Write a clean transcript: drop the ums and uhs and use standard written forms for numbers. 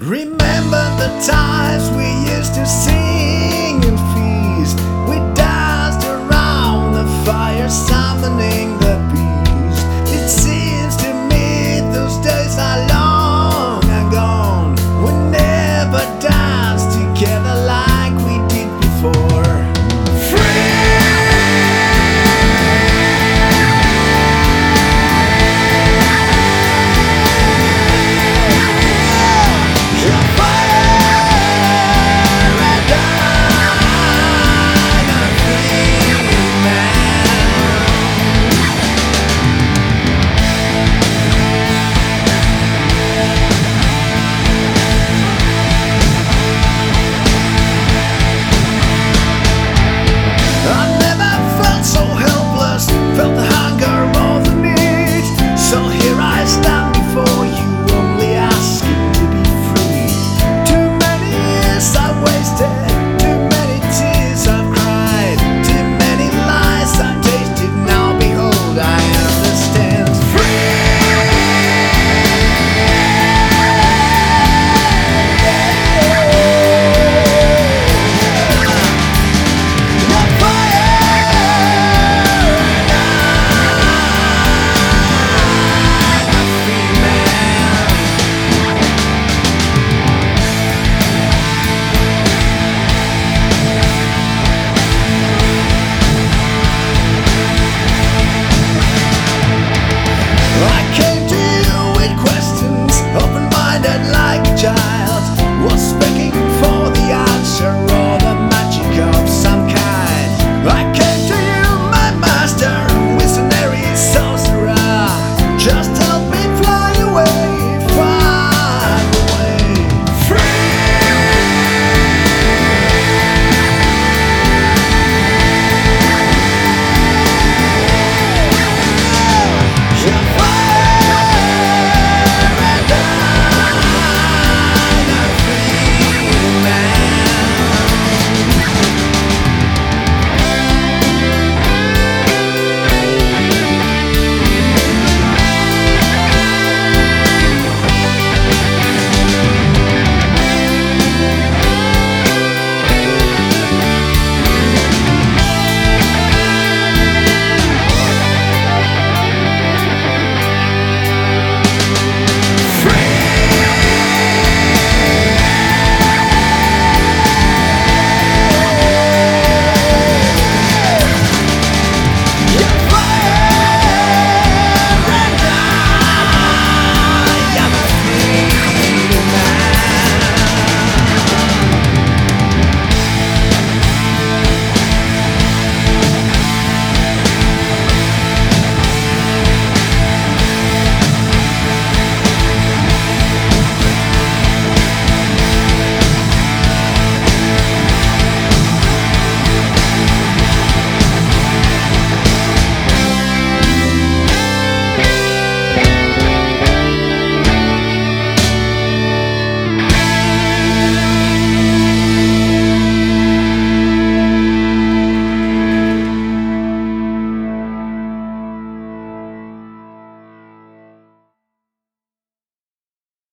Remember the times we used to sing and feast. We danced around the fire, summoning the beast. It seems to me those days are long gone. We never danced together like we did before. Felt the hunger more than need. So here I stand before you, only asking to be free. Too many years I've wasted, too many tears I've cried, too many lies I've tasted. Now behold, I understand. I came to you with questions, open-minded like a child.